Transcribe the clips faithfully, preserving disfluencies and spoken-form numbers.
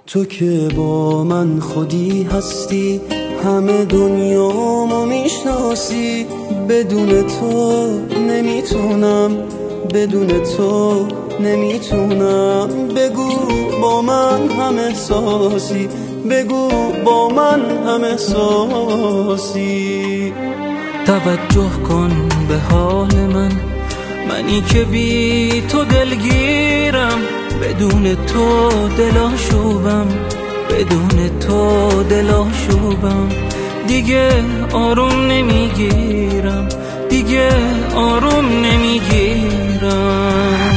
تو که با من خودی هستی، همه دنیامو میشناسی. بدون تو نمیتونم، بدون تو نمیتونم. بگو با من هم احساسی، بگو با من هم احساسی. توجه کن به حال من، منی که بی تو دلگیرم. بدون تو دلاشوبم، بدون تو دلاشوبم. دیگه آروم نمیگیرم، دیگه آروم نمیگیرم.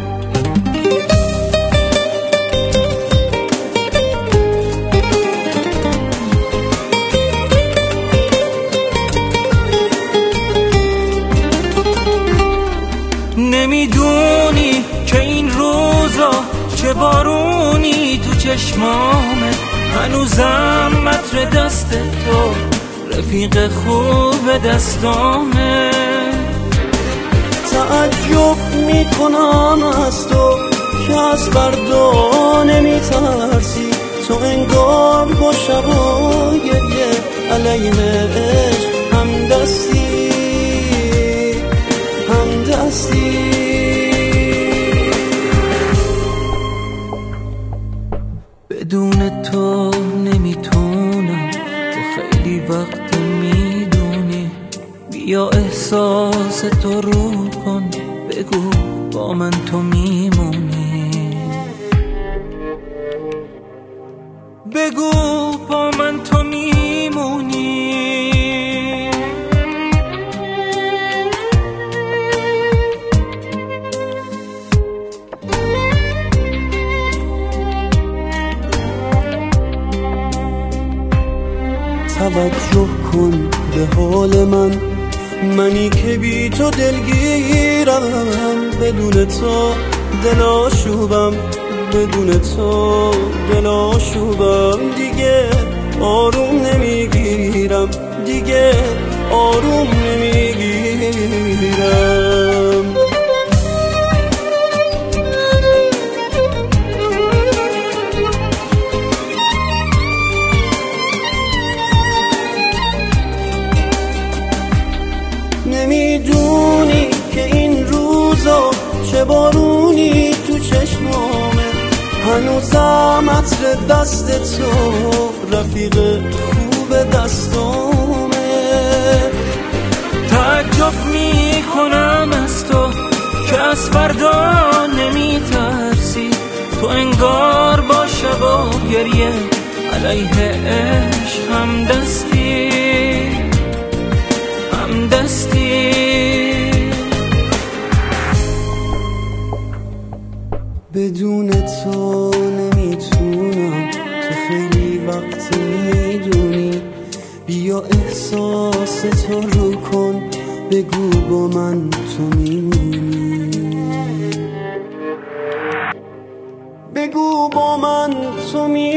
نمیدونی که این روزا چه بارونی تو چشمامه. هنوزم متر دست تو رفیق خوب دستامه. تعجب میکنم از تو که از فردا نمیترسی. تو انگار با شبای گریه علیهش هم دستی، هم دستی. بدون تو نمیتونم، تو خیلی وقت میدونی. بیا احساس تو رو کن، بگو با من تو میمونی. بگو با من تو میمونی. توجه کن به حال من، منی که بی تو دلگیرم. بدون تو دلاشوبم، بدون تو دلاشوبم. دیگه آروم نمیگیرم، دیگه آروم نمیگیرم. نمیدونی که این روزا چه بارونی تو چشمامه. هنوزم عطر دست تو رفیق خوب دستامه. تعجب میکنم از تو که از فردا نمیترسی. تو انگار با شب و گریه علیه عشق هم دستی، هم دستی. بدون تو نمیتونم، تو خیلی وقت میدونی. بیا احساس تو رو کن، بگو با من تو میمونی. بگو با من تو میمونی.